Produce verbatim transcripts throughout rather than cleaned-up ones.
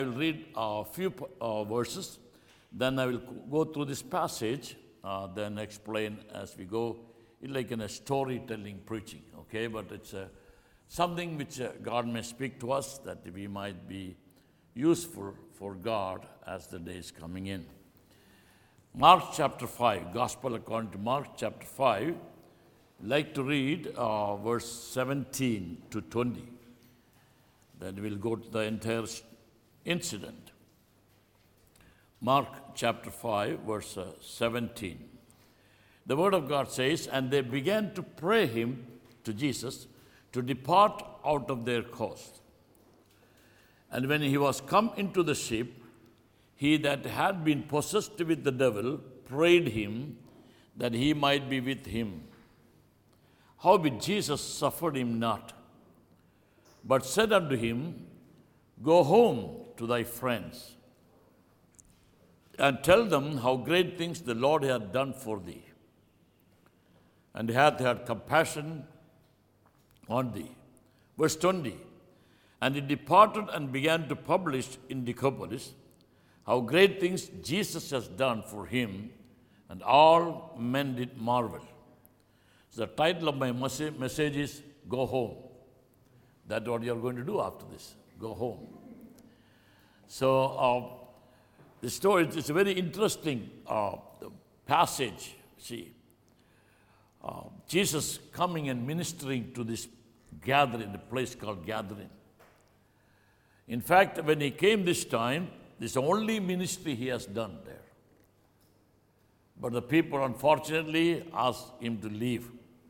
I will read a few uh, verses, then I will go through this passage, uh, then explain as we go. It's like in a storytelling preaching, okay? But it's uh, something which uh, God may speak to us that we might be useful for God as the day is coming in. Mark chapter five, Gospel according to Mark chapter five. I'd like to read uh, verse seventeen to twenty. Then we'll go to the entire incident. Mark chapter five, verse uh, seventeen. The word of God says, "And they began to pray him," to Jesus, "to depart out of their coast. And when he was come into the ship, he that had been possessed with the devil prayed him that he might be with him. Howbeit Jesus suffered him not, but said unto him, Go home to thy friends, and tell them how great things the Lord hath done for thee, and hath had compassion on thee." Verse twenty, "And he departed and began to publish in Decapolis how great things Jesus has done for him, and all men did marvel." So the title of my message is, Go Home. That's what you're going to do after this. Go home. So uh, the story is a very interesting uh, passage. See, uh, Jesus coming and ministering to this gathering, the place called gathering. In fact, when he came this time, this is the only ministry he has done there. But the people, unfortunately, asked him to leave.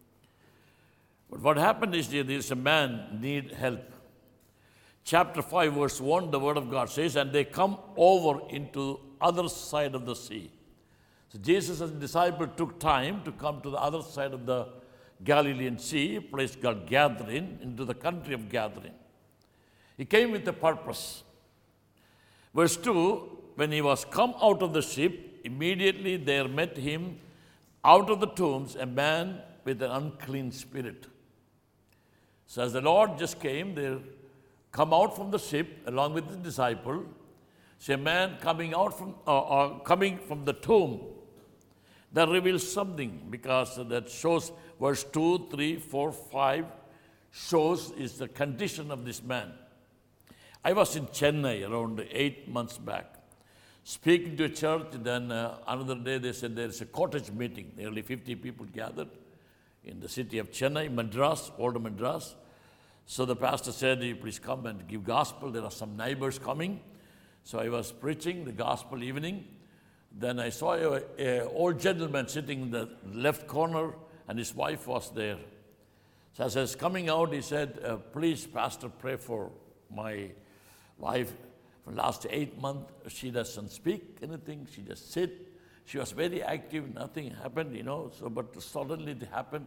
But what happened is there is a man need help. Chapter five, verse one, the word of God says, "And they come over into other side of the sea." So Jesus and the disciple took time to come to the other side of the Galilean Sea, a place called Gathering, into the country of Gathering. He came with a purpose. Verse two, "When he was come out of the ship, immediately there met him out of the tombs a man with an unclean spirit." So as the Lord just came, they come out from the ship along with the disciple. So a man coming out from, uh, uh, coming from the tomb, that reveals something, because that shows verse two, three, four, five shows is the condition of this man. I was in Chennai around eight months back, speaking to a church. Then uh, another day they said there is a cottage meeting. Nearly fifty people gathered in the city of Chennai, Madras, old Madras. So the pastor said, "You please come and give gospel. There are some neighbors coming." So I was preaching the gospel evening. Then I saw an old gentleman sitting in the left corner, and his wife was there. So as I was coming out, he said, uh, "Please, pastor, pray for my wife. For the last eight months, she doesn't speak anything. She just sit. She was very active. Nothing happened, you know. So, but suddenly it happened."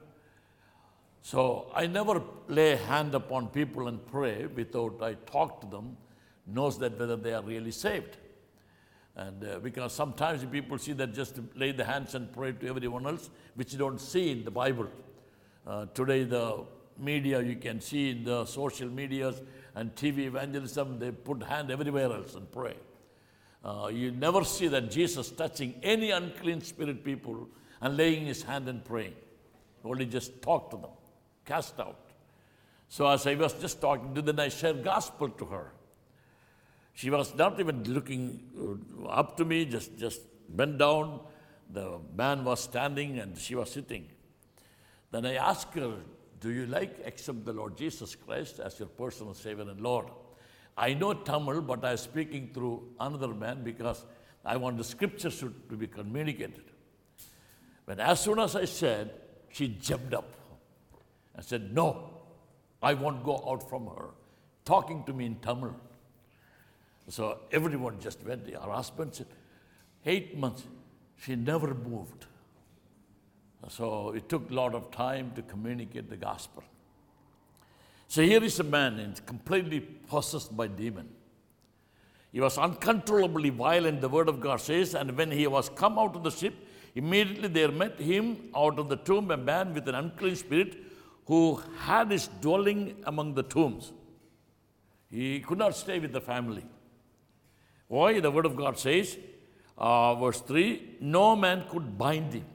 So I never lay a hand upon people and pray without I talk to them, knows that whether they are really saved. And uh, because sometimes people see that just to lay the hands and pray to everyone else, which you don't see in the Bible. Uh, today the media, you can see in the social medias and T V evangelism, they put hand everywhere else and pray. Uh, you never see that Jesus touching any unclean spirit people and laying his hand and praying. Only just talk to them, cast out. So as I was just talking to them, I shared gospel to her. She was not even looking up to me, just, just bent down. The man was standing and she was sitting. Then I asked her, "Do you like accept the Lord Jesus Christ as your personal Savior and Lord?" I know Tamil, but I am speaking through another man because I want the scripture should to be communicated. But as soon as I said, she jumped up and said, "No, I won't go out from her," talking to me in Tamil. So everyone just went. Her husband said, eight months, she never moved. So it took a lot of time to communicate the gospel. So here is a man and completely possessed by demon. He was uncontrollably violent, the word of God says, "And when he was come out of the ship, immediately there met him out of the tomb a man with an unclean spirit, who had his dwelling among the tombs." He could not stay with the family. Why? The Word of God says, uh, verse three, no man could bind him.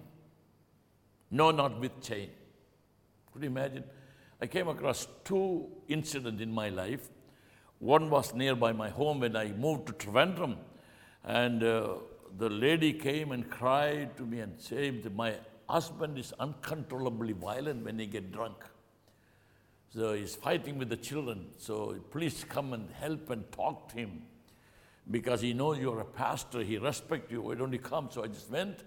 No, not with chain. Could you imagine? I came across two incidents in my life. One was nearby my home when I moved to Trivandrum. And uh, the lady came and cried to me and said, my husband is uncontrollably violent when he gets drunk. So he's fighting with the children. So please come and help and talk to him. Because he knows you're a pastor, he respects you. Why don't you come? So I just went.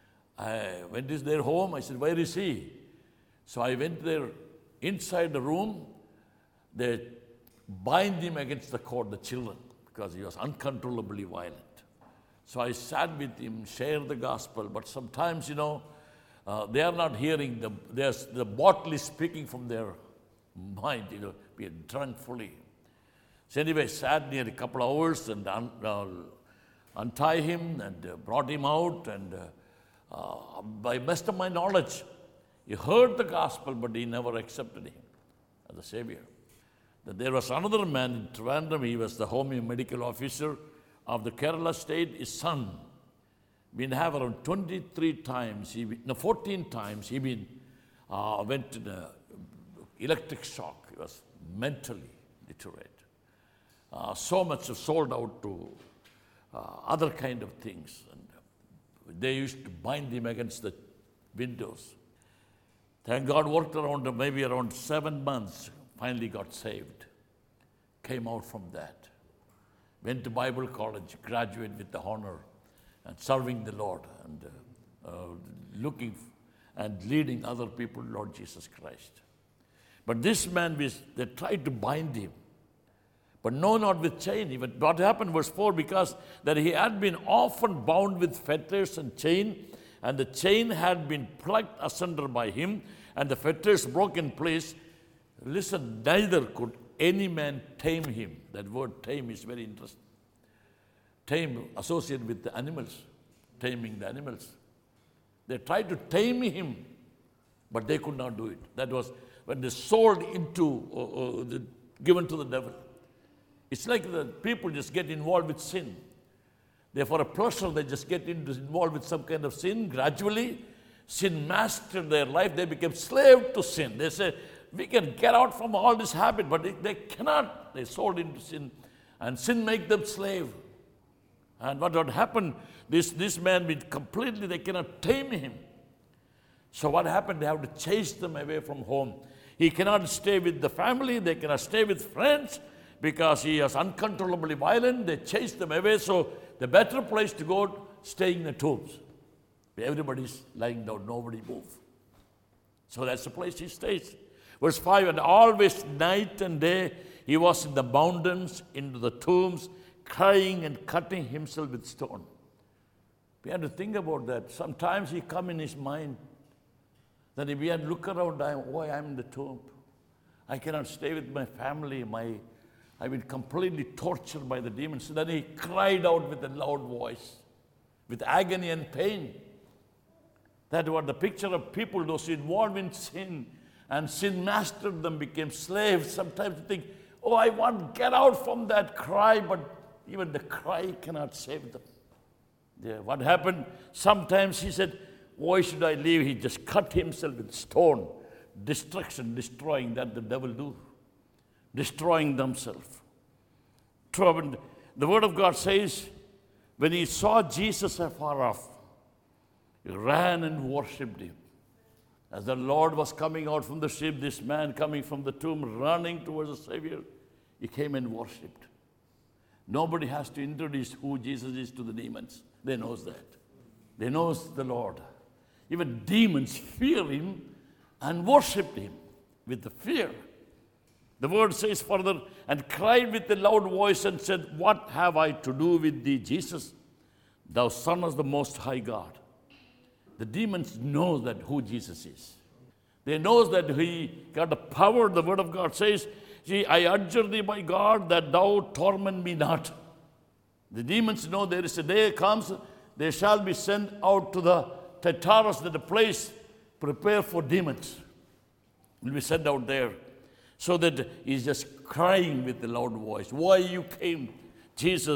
I went to their home. I said, where is he? So I went there inside the room. They bind him against the cord, the children, because he was uncontrollably violent. So I sat with him, shared the gospel. But sometimes, you know, uh, they are not hearing. The, there's, the bottle is speaking from their mind, you know, be drunk fully. So anyway, sat near a couple of hours and un, uh, untie him and uh, brought him out. And uh, uh, by best of my knowledge, he heard the gospel, but he never accepted him as a savior. That there was another man in Trivandrum. He was the home medical officer of the Kerala state. His son, been have around twenty-three times, he been, no, fourteen times, he been uh, went in a electric shock. He was mentally deteriorated. Uh, so much sold out to uh, other kind of things. And they used to bind him against the windows. Thank God, worked around maybe around seven months, finally got saved. Came out from that. Went to Bible college, graduated with the honor, and serving the Lord, and uh, uh, looking and leading other people to Lord Jesus Christ. But this man, they tried to bind him. But no, not with chain. Even what happened, verse four, because that he had been often bound with fetters and chain, and the chain had been plucked asunder by him, and the fetters broke in place. Listen, neither could any man tame him. That word tame is very interesting. Tame, associated with the animals, taming the animals. They tried to tame him, but they could not do it. That was when they sold into, uh, uh, the, given to the devil. It's like the people just get involved with sin. They, for a pleasure, they just get into, involved with some kind of sin. Gradually, sin mastered their life. They became slave to sin. They say, we can get out from all this habit, but they, they cannot. They sold into sin, and sin make them slave. And what would happen, this, this man, with completely, they cannot tame him. So what happened? They have to chase them away from home. He cannot stay with the family. They cannot stay with friends because he is uncontrollably violent. They chase them away. So the better place to go, staying in the tombs. Everybody's lying down, nobody move. So that's the place he stays. Verse five, and always night and day he was in the mountains, into the tombs, crying and cutting himself with stone. We have to think about that. Sometimes he come in his mind that if we had to look around, I, oh, I'm in the tomb. I cannot stay with my family. My, I've been completely tortured by the demons. So then he cried out with a loud voice, with agony and pain. That was the picture of people, those involved in sin, and sin mastered them, became slaves. Sometimes you think, oh, I want to get out from that cry, but even the cry cannot save them. Yeah, what happened? Sometimes he said, why should I leave? He just cut himself with stone. Destruction, destroying, that the devil do. Destroying themselves. The word of God says, when he saw Jesus afar off, he ran and worshipped him. As the Lord was coming out from the ship, this man coming from the tomb, running towards the Savior, he came and worshipped. Nobody has to introduce who Jesus is to the demons. They knows that. They knows the Lord. Even demons fear him and worship him with the fear. The word says further, and cried with a loud voice and said, what have I to do with thee, Jesus, thou Son of the Most High God? The demons know that who Jesus is. They know that he got the power. The word of God says, see, I adjure thee by God that thou torment me not. The demons know there is a day comes, they shall be sent out to the Tartarus, that the place prepared for demons will be sent out there. So that he's just crying with a loud voice. Why you came, Jesus,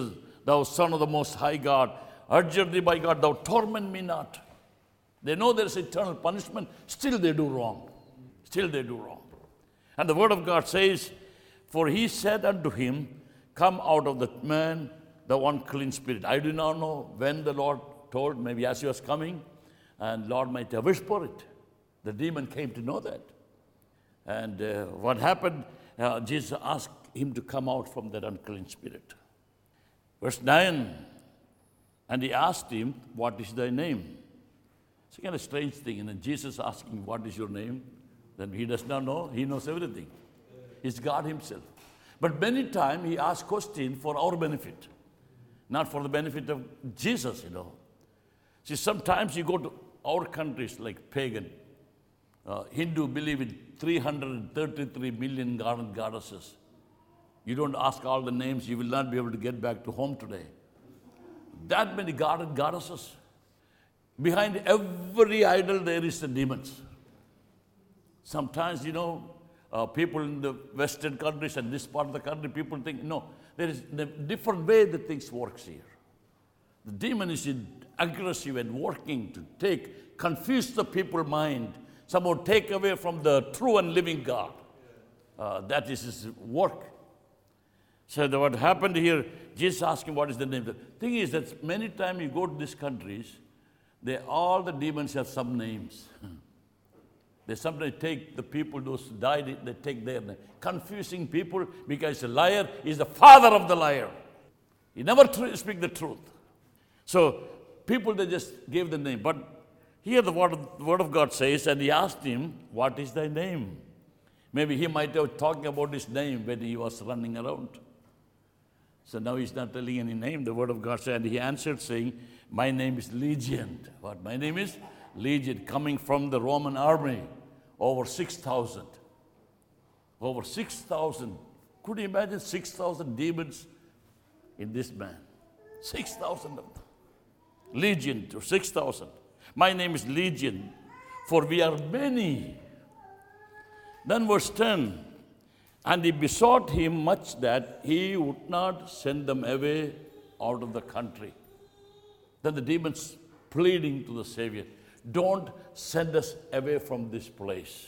thou Son of the Most High God, urged thee by God, thou torment me not. They know there is eternal punishment, still they do wrong. Still they do wrong. And the word of God says, for he said unto him, come out of that man, the unclean spirit. I do not know when the Lord told, maybe as he was coming, and Lord might have wished for it. The demon came to know that. And uh, what happened, uh, Jesus asked him to come out from that unclean spirit. Verse nine, and he asked him, what is thy name? It's a kind of strange thing. And then Jesus asking, what is your name? Then he does not know. He knows everything. He's God himself. But many times he asks questions for our benefit, not for the benefit of Jesus, you know. See, sometimes you go to our countries like pagan, uh, Hindu believe in three hundred thirty-three million god and goddesses. You don't ask all the names, you will not be able to get back to home today. That many god and goddesses. Behind every idol there is the demons. Sometimes, you know, uh, people in the Western countries and this part of the country, people think, no, there is a different way that things works here. The demon is aggressive and working to take, confuse the people's mind, somehow take away from the true and living God. Uh, that is his work. So the, what happened here, Jesus asked him what is the name. The thing is that many times you go to these countries, they, all the demons have some names. They sometimes take the people, those who died, they take their name. Confusing people because a liar is the father of the liar. He never tr- speak the truth. So people, they just gave the name. But here the word, of, the word of God says, and he asked him, what is thy name? Maybe he might have talking about his name when he was running around. So now he's not telling any name. The word of God said, and he answered saying, my name is Legion. What? My name is Legion, coming from the Roman army. Over six thousand. Over six thousand. Could you imagine six thousand demons in this man? six thousand of them. Legion to six thousand. My name is Legion, for we are many. Then verse ten. And he besought him much that he would not send them away out of the country. Then the demons pleading to the Savior, don't send us away from this place.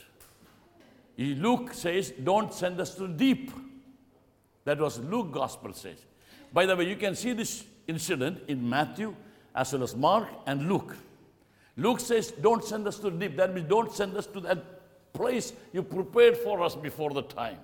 Luke says, don't send us to the deep. That was Luke gospel says. By the way, you can see this incident in Matthew as well as Mark and Luke. Luke says, don't send us to the deep. That means don't send us to that place you prepared for us before the time.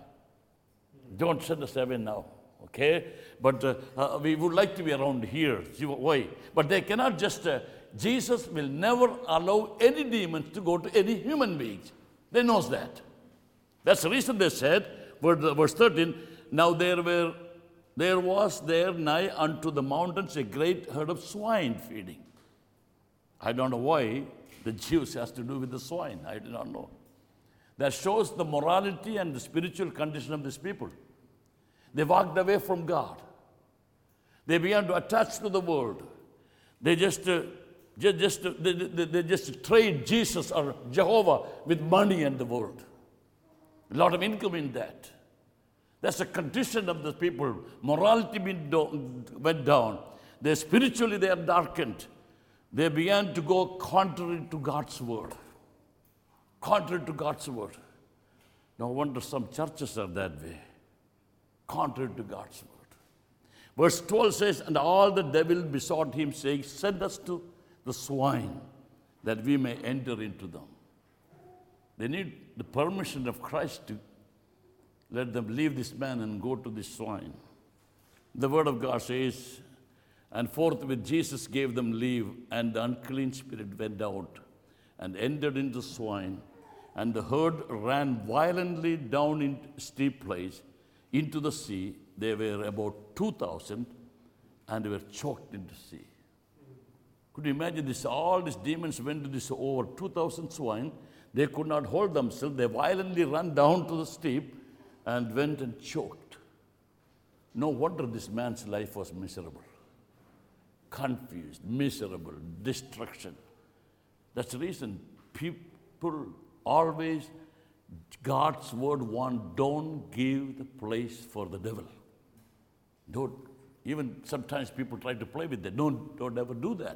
Don't send us away now, okay? But uh, uh, we would like to be around here. See why? But they cannot just, uh, Jesus will never allow any demons to go to any human beings. They knows that. That's the reason they said, verse thirteen, now there were, there was there nigh unto the mountains a great herd of swine feeding. I don't know why the Jews has to do with the swine. I do not know. That shows the morality and the spiritual condition of these people. They walked away from God. They began to attach to the world. They just, uh, just, just uh, they, they, they just trade Jesus or Jehovah with money and the world. A lot of income in that. That's the condition of the people. Morality went down. They spiritually they are darkened. They began to go contrary to God's word. Contrary to God's word. No wonder some churches are that way. Contrary to God's word. Verse twelve says, and all the devil besought him, saying, send us to the swine, that we may enter into them. They need the permission of Christ to let them leave this man and go to this swine. The word of God says, and forthwith Jesus gave them leave, and the unclean spirit went out and entered into swine, and the herd ran violently down in steep place into the sea. They were about two thousand, and they were choked into the sea. Could you imagine this? All these demons went to this over two thousand swine. They could not hold themselves. They violently ran down to the steep and went and choked. No wonder this man's life was miserable. Confused, miserable, destruction. That's the reason people always, God's word want, don't give the place for the devil. Don't. Even sometimes people try to play with that. Don't, don't ever do that.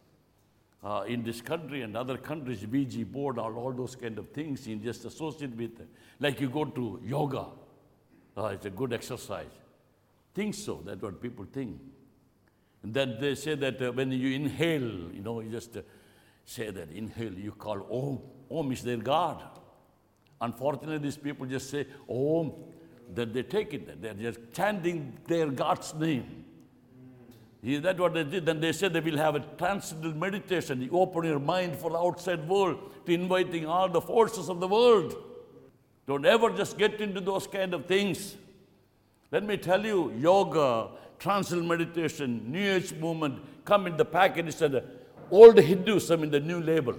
Uh, in this country and other countries, Ouija board, all, all those kind of things, you just associate with, like you go to yoga. Uh, it's a good exercise. Think so, that's what people think. And then they say that uh, when you inhale, you know, you just uh, say that, inhale, you call Om. Om is their God. Unfortunately, these people just say Om, that they take it, they're just chanting their God's name. Yeah, that's what they did. Then they said they will have a transcendental meditation. You open your mind for the outside world to inviting all the forces of the world. Don't ever just get into those kind of things. Let me tell you, yoga, transcendental meditation, New Age movement come in the package and old Hinduism in the new label.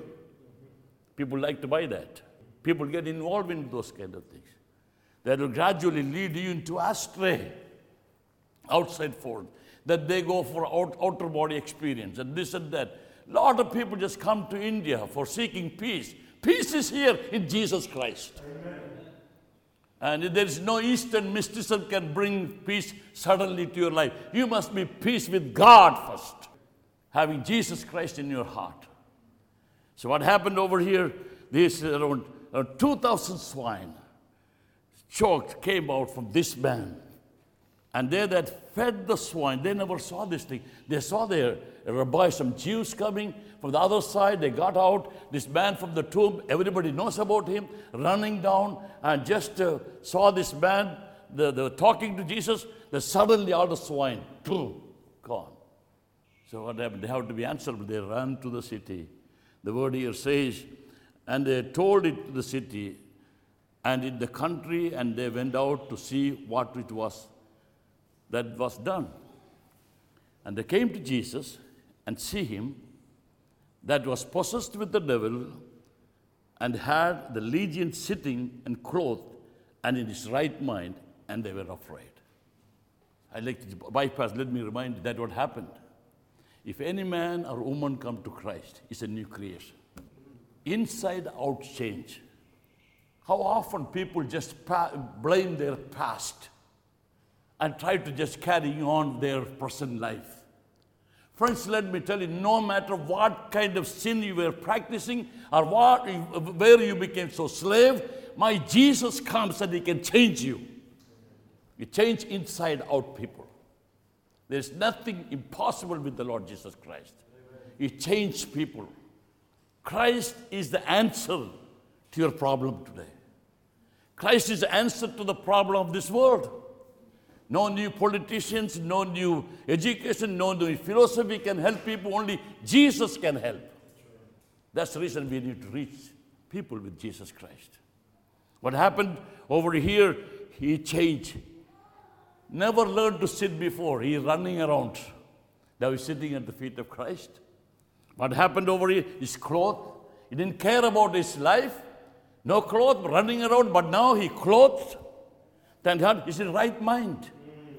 People like to buy that. People get involved in those kind of things. That will gradually lead you into astray, outside force. That they go for out, outer body experience and this and that. A lot of people just come to India for seeking peace. Peace is here in Jesus Christ. Amen. And there is no Eastern mysticism can bring peace suddenly to your life. You must be peace with God first, having Jesus Christ in your heart. So what happened over here, this around uh, two thousand swine choked came out from this man. And they that fed the swine, they never saw this thing. They saw their rabbi, some Jews coming from the other side. They got out, this man from the tomb, everybody knows about him, running down and just uh, saw this man, the, the talking to Jesus. Then suddenly all the swine, boom, gone. So what happened? They have to be answered. They ran to the city. The word here says, and they told it to the city and in the country, and they went out to see what it was that was done. And they came to Jesus and see him that was possessed with the devil and had the legion sitting and clothed and in his right mind, and they were afraid. I'd like to bypass, let me remind you that what happened. If any man or woman come to Christ, it's a new creation. Inside out change. How often people just pa- blame their past and try to just carry on their present life. Friends, let me tell you, no matter what kind of sin you were practicing or what, where you became so slave, my Jesus comes and he can change you. You change inside out people. There's nothing impossible with the Lord Jesus Christ. He changed people. Christ is the answer to your problem today. Christ is the answer to the problem of this world. No new politicians, no new education, no new philosophy can help people. Only Jesus can help. That's the reason we need to reach people with Jesus Christ. What happened over here, he changed. Never learned to sit before. He's running around. Now he's sitting at the feet of Christ. What happened over here? His clothes. He didn't care about his life. No clothes, running around, but now he clothed. Thank God, he's in right mind.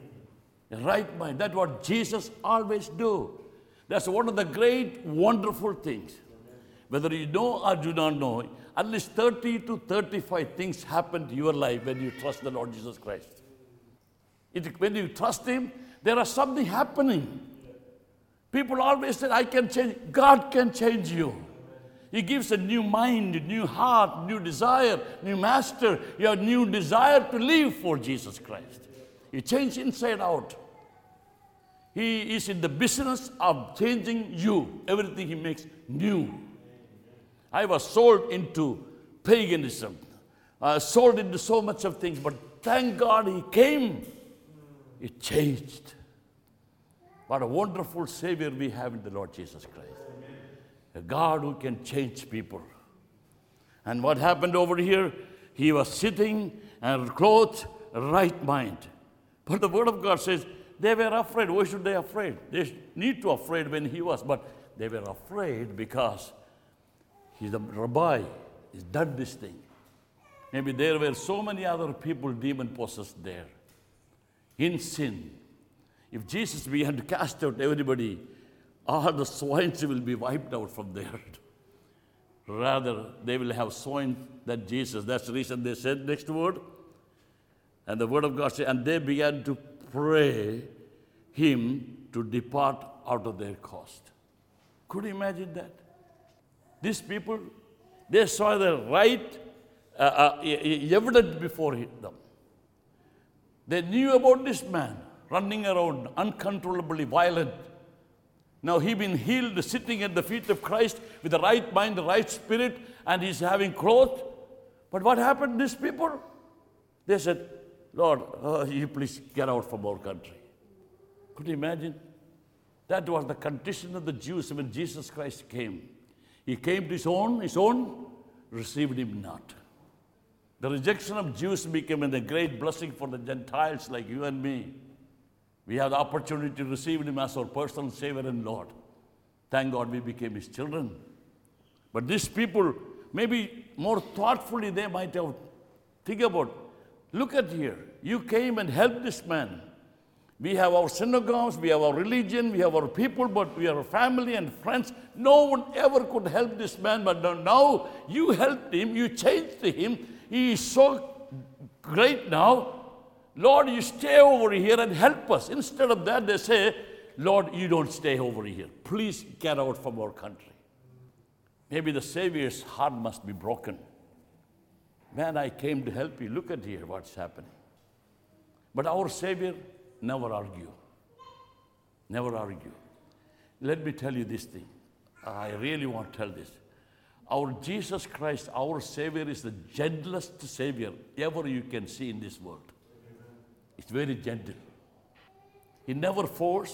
Right mind. That's what Jesus always do. That's one of the great, wonderful things. Whether you know or do not know, at least thirty to thirty-five things happen to your life when you trust the Lord Jesus Christ. It, when you trust him, there is something happening. People always say, I can change. God can change you. He gives a new mind, a new heart, new desire, new master. You have new desire to live for Jesus Christ. He changed inside out. He is in the business of changing you. Everything he makes new. I was sold into paganism, uh, sold into so much of things, but thank God he came. It changed. What a wonderful Savior we have in the Lord Jesus Christ. A God who can change people. And what happened over here? He was sitting and clothed, right mind. But the Word of God says, they were afraid. Why should they be afraid? They need to be afraid when he was, but they were afraid because he's a rabbi. He's done this thing. Maybe there were so many other people demon-possessed there in sin. If Jesus began to cast out everybody, all the swines will be wiped out from there. Rather, they will have swine than Jesus. That's the reason they said next word. And the Word of God said, and they began to pray him to depart out of their cost. Could you imagine that? These people, they saw the right uh, uh, e- e- evidence before them. They knew about this man running around, uncontrollably violent. Now he been healed, sitting at the feet of Christ with the right mind, the right spirit, and he's having clothes. But what happened to these people? They said, Lord, uh, you please get out from our country. Could you imagine? That was the condition of the Jews when Jesus Christ came. He came to his own, his own received him not. The rejection of Jews became a great blessing for the Gentiles like you and me. We have the opportunity to receive him as our personal Savior and Lord. Thank God we became his children. But these people, maybe more thoughtfully, they might have think about, look at here, you came and helped this man. We have our synagogues, we have our religion, we have our people, but we are family and friends. No one ever could help this man, but now you helped him, you changed him. He is so great now. Lord, you stay over here and help us. Instead of that, they say, Lord, you don't stay over here. Please get out from our country. Maybe the Savior's heart must be broken. Man, I came to help you. Look at here what's happening. But our Savior never argue. Never argue. Let me tell you this thing. I really want to tell this. Our Jesus Christ, our Savior, is the gentlest Savior ever you can see in this world. It's very gentle. He never force.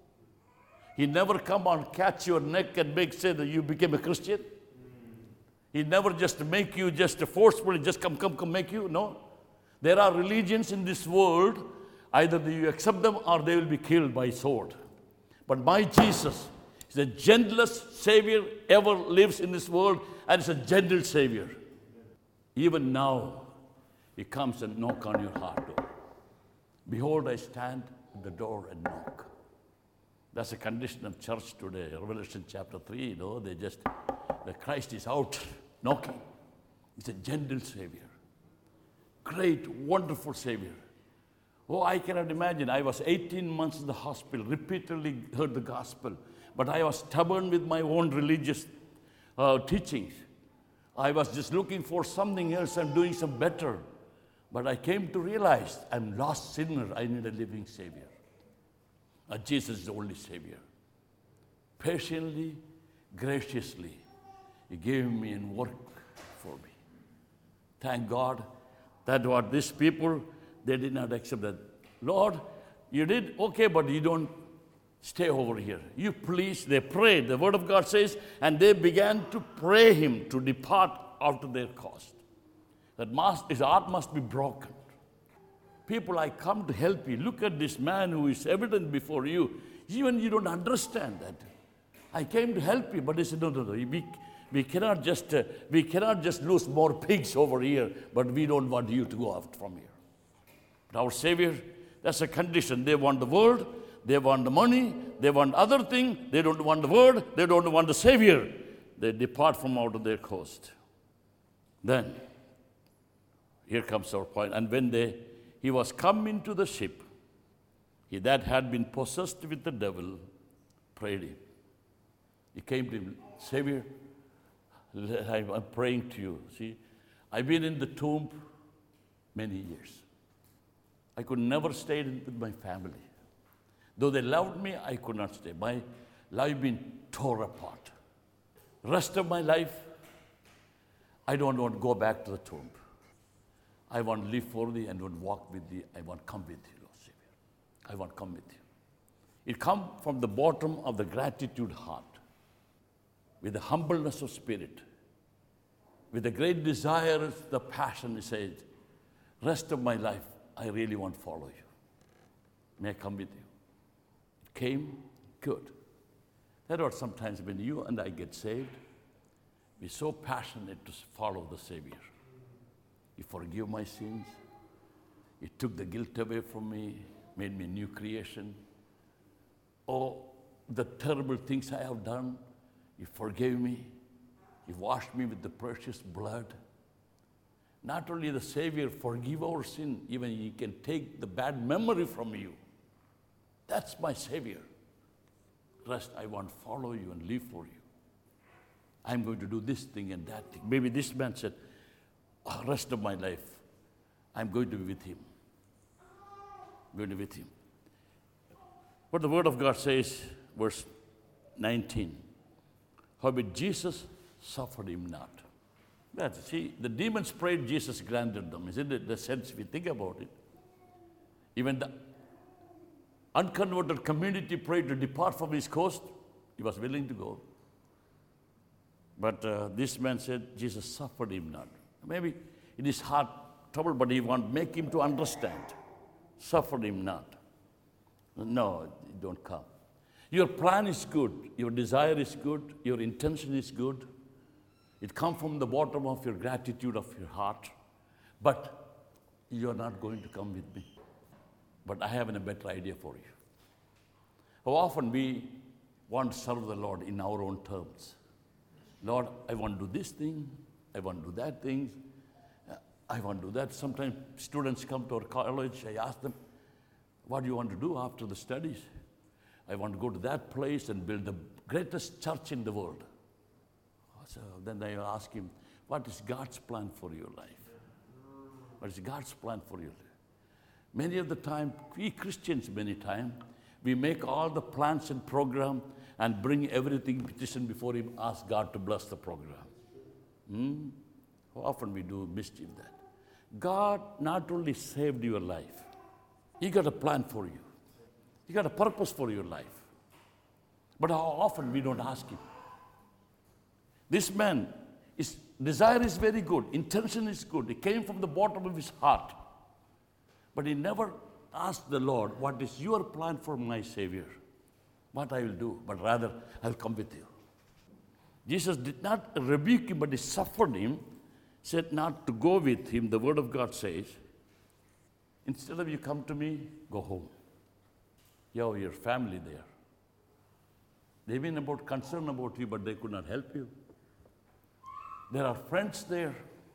He never come and catch your neck and make say that you became a Christian. He never just make you just forcefully just come, come, come, make you. No. There are religions in this world. Either you accept them or they will be killed by sword. But my Jesus is the gentlest Savior ever lives in this world, and it's a gentle Savior. Even now, he comes and knock on your heart door. Behold, I stand at the door and knock. That's the condition of church today. Revelation chapter three, you know, they just, the Christ is out knocking. He's a gentle Savior. Great, wonderful Savior. Oh, I cannot imagine. I was eighteen months in the hospital, repeatedly heard the gospel, but I was stubborn with my own religious uh, teachings. I was just looking for something else. I'm doing some better. But I came to realize I'm lost sinner. I need a living Savior. Uh, Jesus is the only Savior. Patiently, graciously, he gave me and worked for me. Thank God that what these people, they did not accept that. Lord, you did, okay, but you don't stay over here. You please, they prayed. The word of God says, and they began to pray him to depart after their cost. That must, his heart must be broken. People, I come to help you. Look at this man who is evident before you. Even you don't understand that. I came to help you, but they said, no, no, no. We, we cannot just uh, we cannot just lose more pigs over here, but we don't want you to go out from here. But our Savior, that's a condition. They want the world, they want the money, they want other thing. They don't want the word, they don't want the Savior. They depart from out of their coast. Then, here comes our point. And when they, he was come into the ship, he that had been possessed with the devil prayed him. He came to him, Savior, I'm praying to you. See, I've been in the tomb many years. I could never stay with my family. Though they loved me, I could not stay. My life been torn apart. Rest of my life, I don't want to go back to the tomb. I want to live for thee and want to walk with thee. I want to come with you, Lord Savior. I want to come with you. It comes from the bottom of the gratitude heart, with the humbleness of spirit, with the great desire, the passion. He says, rest of my life, I really want to follow you. May I come with you? It came good. That's what sometimes when you and I get saved, we're so passionate to follow the Savior. He forgave my sins. He took the guilt away from me, made me a new creation. Oh, the terrible things I have done, he forgave me. He washed me with the precious blood. Not only the Savior forgive our sin, even he can take the bad memory from you. That's my Savior. Rest, I want to follow you and live for you. I'm going to do this thing and that thing. Maybe this man said, oh, rest of my life, I'm going to be with him. I'm going to be with him. What the Word of God says, verse nineteen. Howbeit Jesus suffered him not. That, see, the demons prayed, Jesus granted them. Isn't it the sense we think about it? Even the unconverted community prayed to depart from his coast. He was willing to go. But uh, this man said, Jesus suffered him not. Maybe in his heart trouble, but he want to make him to understand. Suffered him not. No, don't come. Your plan is good. Your desire is good. Your intention is good. It comes from the bottom of your gratitude of your heart. But you're not going to come with me. But I have a better idea for you. How often we want to serve the Lord in our own terms. Lord, I want to do this thing. I want to do that thing. I want to do that. Sometimes students come to our college. I ask them, what do you want to do after the studies? I want to go to that place and build the greatest church in the world. So then I ask him, what is God's plan for your life? What is God's plan for your life? Many of the time, we Christians many times, we make all the plans and program and bring everything, petition before him, ask God to bless the program. Hmm? How often we do mischief that. God not only saved your life, he got a plan for you. He got a purpose for your life. But how often we don't ask him. This man, his desire is very good, intention is good. It came from the bottom of his heart. But he never asked the Lord, what is your plan for my Savior? What I will do, but rather I'll come with you. Jesus did not rebuke him, but he suffered him, said not to go with him. The Word of God says, instead of you come to me, go home. You have your family there. They've been about concerned about you, but they could not help you. There are friends there.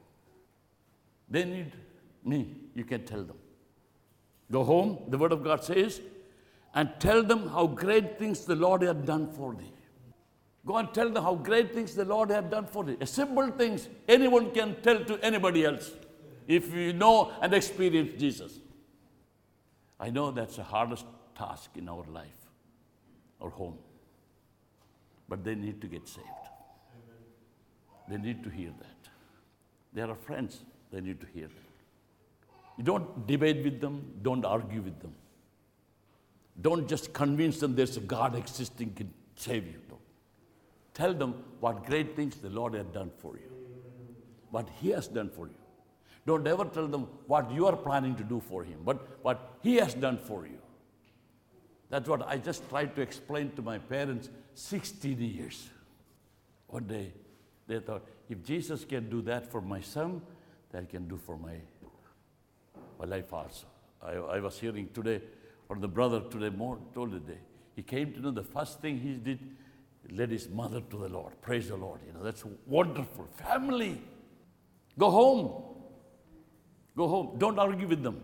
They need me. You can tell them. Go home, the Word of God says, and tell them how great things the Lord has done for thee. Go and tell them how great things the Lord has done for thee. A simple things anyone can tell to anybody else if you know and experience Jesus. I know that's the hardest task in our life, our home. But they need to get saved. They need to hear that. They are friends. They need to hear that. You don't debate with them. Don't argue with them. Don't just convince them there's a God existing can save you. No. Tell them what great things the Lord has done for you. What he has done for you. Don't ever tell them what you are planning to do for him, but what he has done for you. That's what I just tried to explain to my parents sixteen years. One day, they thought, if Jesus can do that for my son, that he can do for my, my life also. I, I was hearing today, or the brother today more told today, he came to know the first thing he did, led his mother to the Lord. Praise the Lord. You know, that's wonderful. Family. Go home. Go home. Don't argue with them.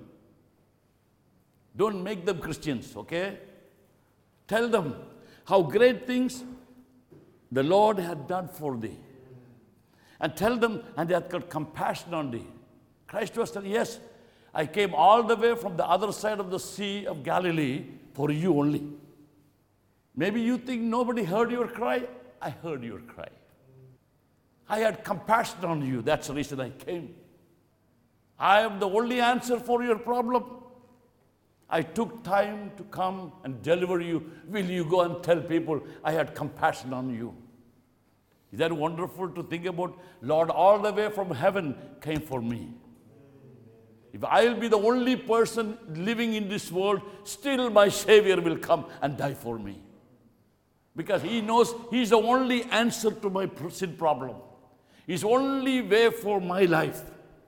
Don't make them Christians, okay? Tell them how great things the Lord had done for thee. And tell them, and they had got compassion on thee. Christ was telling, yes, I came all the way from the other side of the Sea of Galilee for you only. Maybe you think nobody heard your cry. I heard your cry. I had compassion on you. That's the reason I came. I am the only answer for your problem. I took time to come and deliver you. Will you go and tell people I had compassion on you? Is that wonderful to think about? Lord, all the way from heaven came for me. If I will be the only person living in this world, still my Savior will come and die for me. Because he knows he's the only answer to my sin problem. He's the only way for my life.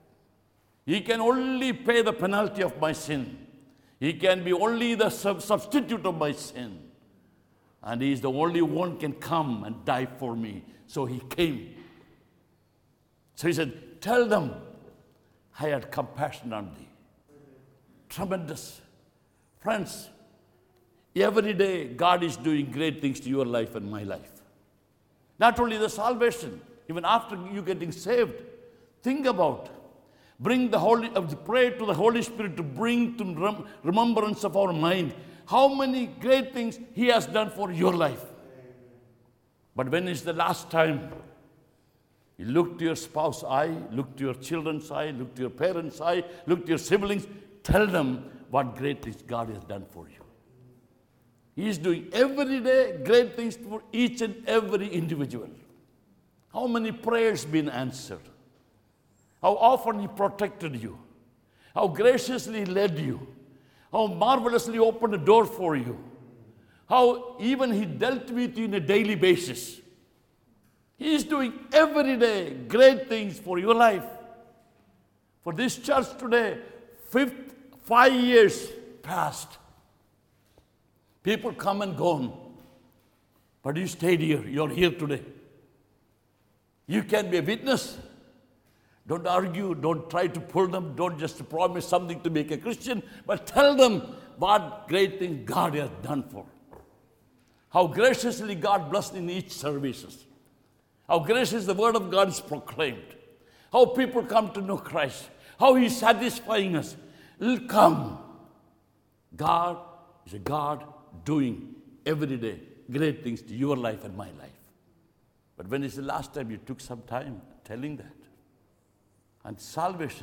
He can only pay the penalty of my sin. He can be only the sub- substitute of my sin. And he is the only one can come and die for me. So he came. So he said, tell them, I had compassion on thee. Tremendous. Friends, Every day, God is doing great things to your life and my life. Not only the salvation, even after you getting saved, think about, bring the Holy, uh, pray to the Holy Spirit to bring to rem- remembrance of our mind how many great things He has done for your life. But when is the last time you look to your spouse's eye, look to your children's eye, look to your parents' eye, look to your siblings, tell them what great things God has done for you. He is doing every day great things for each and every individual. How many prayers been answered? How often He protected you? How graciously He led you? How marvelously opened a door for you? How even He dealt with you on a daily basis. He is doing every day great things for your life. For this church today, fifth, five years passed. People come and gone. But you stayed here. You're here today. You can be a witness. Don't argue. Don't try to pull them. Don't just promise something to make a Christian. But tell them what great things God has done for. How graciously God blessed in each services. How gracious the word of God is proclaimed. How people come to know Christ. How He is satisfying us. It'll come. God is a God doing every day great things to your life and my life. But when is the last time you took some time telling that? And salvation.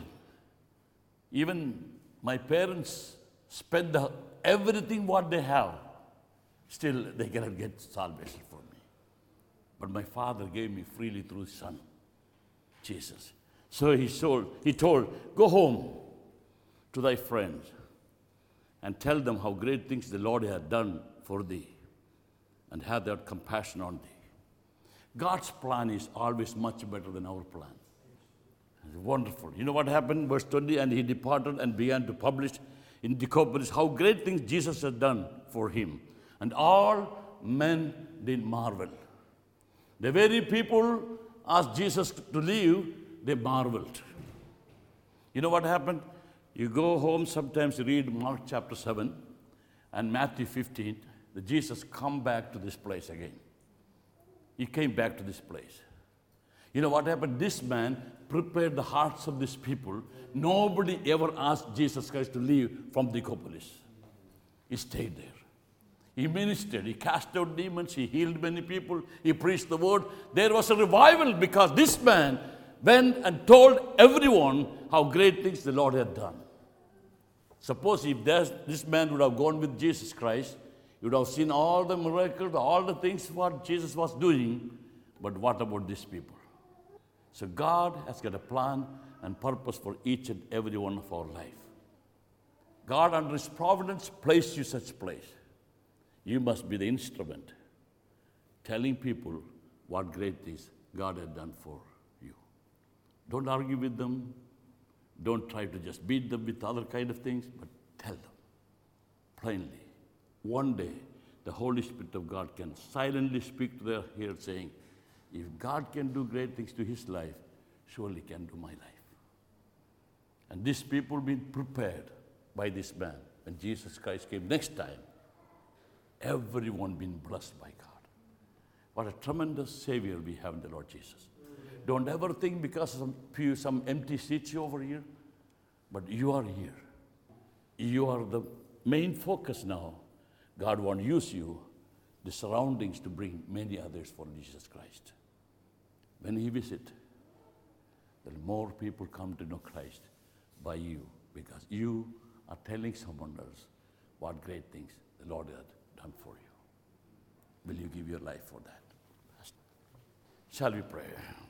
Even my parents spend the, everything what they have. Still, they cannot get salvation from me. But my Father gave me freely through His Son, Jesus. So he told, he told, go home to thy friends and tell them how great things the Lord had done for thee and have that compassion on thee. God's plan is always much better than our plan. It's wonderful. You know what happened? Verse twenty, and he departed and began to publish in Decapolis how great things Jesus had done for him. And all men did marvel. The very people asked Jesus to leave, they marveled. You know what happened? You go home, sometimes you read Mark chapter seven and Matthew fifteen, that Jesus come back to this place again. He came back to this place. You know what happened? This man prepared the hearts of these people. Nobody ever asked Jesus Christ to leave from Decapolis. He stayed there. He ministered. He cast out demons. He healed many people. He preached the word. There was a revival because this man went and told everyone how great things the Lord had done. Suppose if this man would have gone with Jesus Christ, you would have seen all the miracles, all the things what Jesus was doing. But what about these people? So God has got a plan and purpose for each and every one of our life. God under His providence placed you such place. You must be the instrument telling people what great things God had done for you. Don't argue with them. Don't try to just beat them with other kind of things, but tell them plainly. One day, the Holy Spirit of God can silently speak to their ear saying, if God can do great things to his life, surely can do my life. And these people been prepared by this man. When Jesus Christ came next time, everyone been blessed by God. What a tremendous Savior we have in the Lord Jesus. Don't ever think because of some, few, some empty seats over here, but you are here. You are the main focus now. God wants to use you, the surroundings, to bring many others for Jesus Christ. When He visits, there are more people come to know Christ by you because you are telling someone else what great things the Lord had done for you. Will you give your life for that? Shall we pray?